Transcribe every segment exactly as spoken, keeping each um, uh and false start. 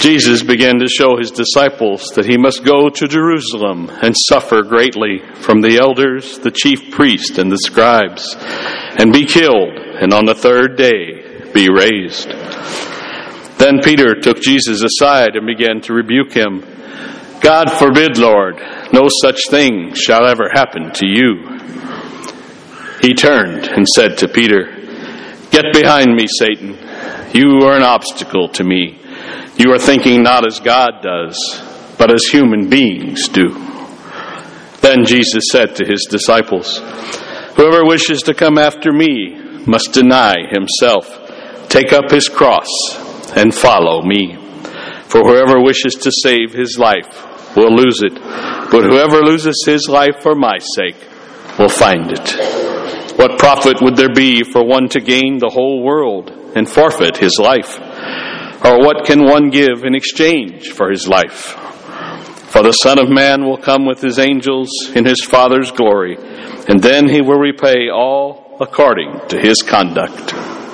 Jesus began to show his disciples that he must go to Jerusalem and suffer greatly from the elders, the chief priests, and the scribes, and be killed, and on the third day be raised. Then Peter took Jesus aside and began to rebuke him. God forbid, Lord, no such thing shall ever happen to you. He turned and said to Peter, Get behind me, Satan. You are an obstacle to me. You are thinking not as God does, but as human beings do. Then Jesus said to his disciples, Whoever wishes to come after me must deny himself, take up his cross, and follow me. For whoever wishes to save his life will lose it, but whoever loses his life for my sake will find it. What profit would there be for one to gain the whole world and forfeit his life? Or what can one give in exchange for his life? For the Son of Man will come with his angels in his Father's glory, and then he will repay all according to his conduct.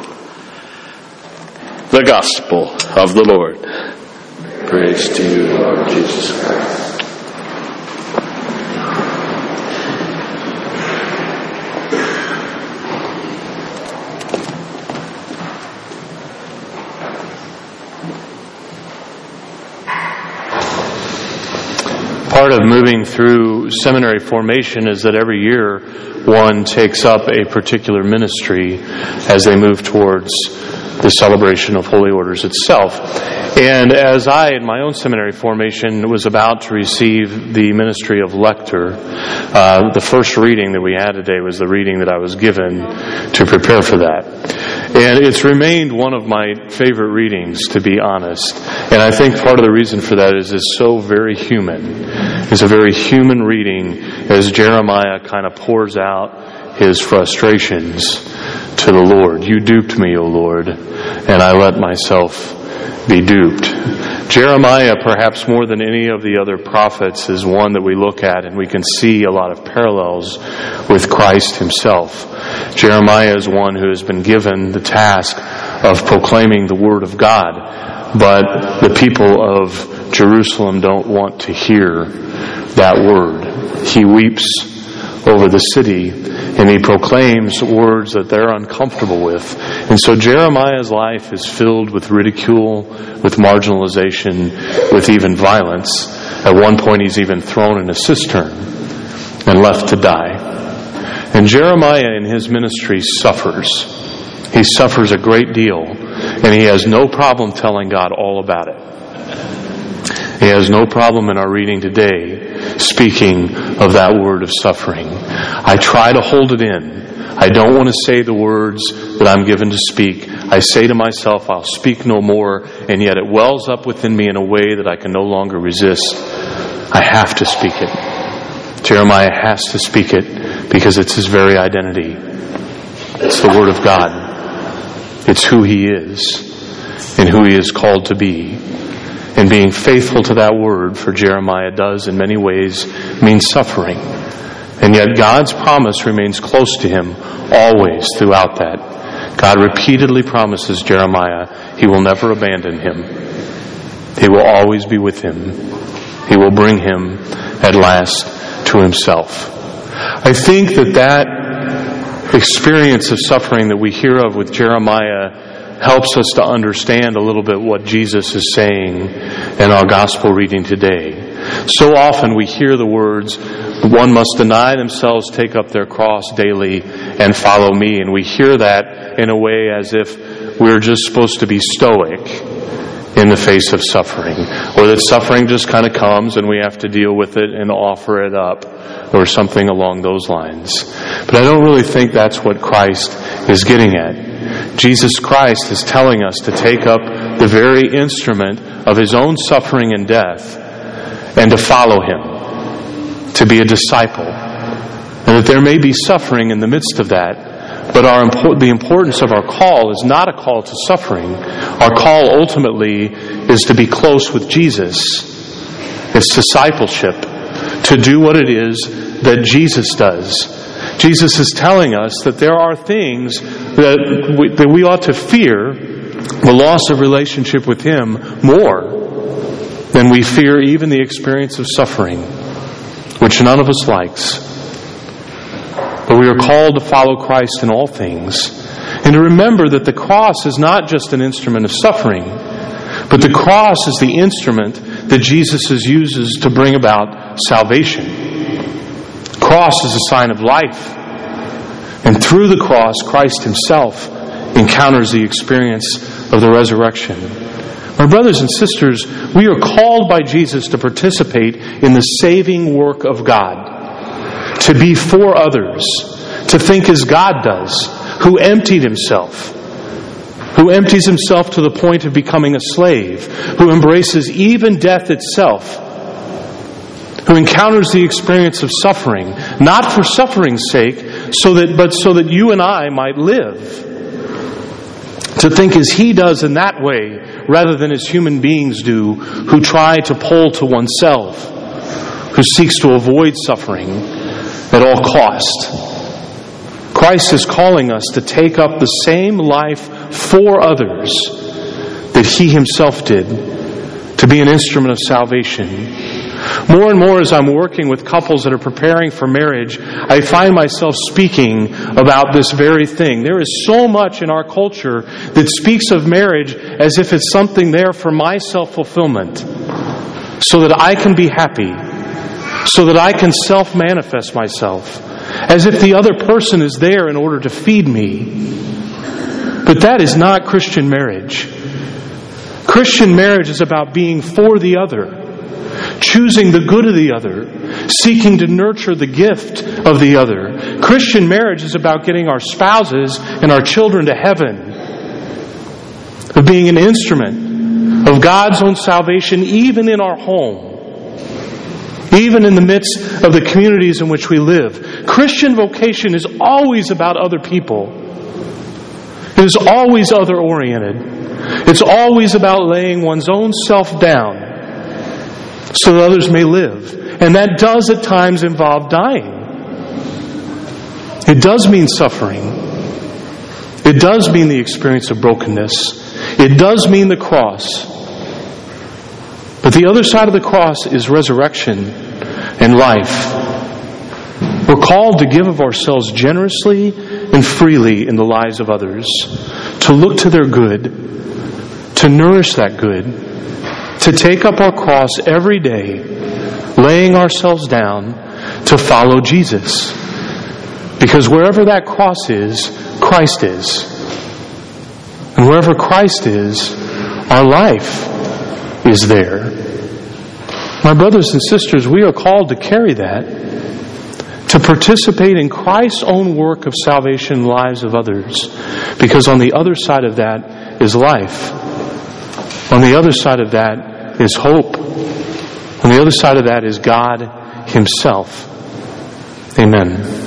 The Gospel of the Lord. Praise to you, Lord Jesus Christ. Part of moving through seminary formation is that every year one takes up a particular ministry as they move towards the celebration of Holy Orders itself. And as I, in my own seminary formation, was about to receive the ministry of lector, uh, the first reading that we had today was the reading that I was given to prepare for that. And it's remained one of my favorite readings, to be honest. And I think part of the reason for that is it's so very human. It's a very human reading as Jeremiah kind of pours out his frustrations to the Lord. You duped me, O Lord, and I let myself be duped. Jeremiah, perhaps more than any of the other prophets, is one that we look at and we can see a lot of parallels with Christ himself. Jeremiah is one who has been given the task of proclaiming the Word of God, but the people of Jerusalem don't want to hear that word. He weeps over the city, and he proclaims words that they're uncomfortable with. And so Jeremiah's life is filled with ridicule, with marginalization, with even violence. At one point he's even thrown in a cistern and left to die. And Jeremiah in his ministry suffers. He suffers a great deal, and he has no problem telling God all about it. He has no problem in our reading today speaking of that word of suffering. I try to hold it in. I don't want to say the words that I'm given to speak. I say to myself, I'll speak no more, and yet it wells up within me in a way that I can no longer resist. I have to speak it. Jeremiah has to speak it because it's his very identity. It's the Word of God. It's who he is and who he is called to be. And being faithful to that word for Jeremiah does in many ways mean suffering. And yet God's promise remains close to him always throughout that. God repeatedly promises Jeremiah he will never abandon him. He will always be with him. He will bring him at last to himself. I think that that experience of suffering that we hear of with Jeremiah helps us to understand a little bit what Jesus is saying in our gospel reading today. So often we hear the words, one must deny themselves, take up their cross daily, and follow me. And we hear that in a way as if we're just supposed to be stoic in the face of suffering, or that suffering just kind of comes and we have to deal with it and offer it up, or something along those lines. But I don't really think that's what Christ is getting at. Jesus Christ is telling us to take up the very instrument of his own suffering and death and to follow him, to be a disciple. And that there may be suffering in the midst of that, but our import- the importance of our call is not a call to suffering. Our call ultimately is to be close with Jesus. It's discipleship, to do what it is that Jesus does. Jesus is telling us that there are things that we, that we ought to fear the loss of relationship with him more then we fear even the experience of suffering, which none of us likes. But we are called to follow Christ in all things, and to remember that the cross is not just an instrument of suffering, but the cross is the instrument that Jesus uses to bring about salvation. The cross is a sign of life, and through the cross, Christ Himself encounters the experience of the resurrection. My brothers and sisters, we are called by Jesus to participate in the saving work of God, to be for others, to think as God does, who emptied Himself, who empties Himself to the point of becoming a slave, who embraces even death itself, who encounters the experience of suffering, not for suffering's sake, so that but so that you and I might live. To think as He does in that way, rather than as human beings do, who try to pull to oneself, who seeks to avoid suffering at all cost. Christ is calling us to take up the same life for others that He Himself did, to be an instrument of salvation. More and more as I'm working with couples that are preparing for marriage, I find myself speaking about this very thing. There is so much in our culture that speaks of marriage as if it's something there for my self-fulfillment, so that I can be happy, so that I can self-manifest myself, as if the other person is there in order to feed me. But that is not Christian marriage. Christian marriage is about being for the other, choosing the good of the other, seeking to nurture the gift of the other. Christian marriage is about getting our spouses and our children to heaven, of being an instrument of God's own salvation, even in our home, even in the midst of the communities in which we live. Christian vocation is always about other people. It is always other-oriented. It's always about laying one's own self down so that others may live. And that does at times involve dying. It does mean suffering. It does mean the experience of brokenness. It does mean the cross. But the other side of the cross is resurrection and life. We're called to give of ourselves generously and freely in the lives of others, to look to their good, to nourish that good, to take up our cross every day, laying ourselves down to follow Jesus. Because wherever that cross is, Christ is. And wherever Christ is, our life is there. My brothers and sisters, we are called to carry that, to participate in Christ's own work of salvation in the lives of others. Because on the other side of that is life. On the other side of that is hope. On the other side of that is God Himself. Amen.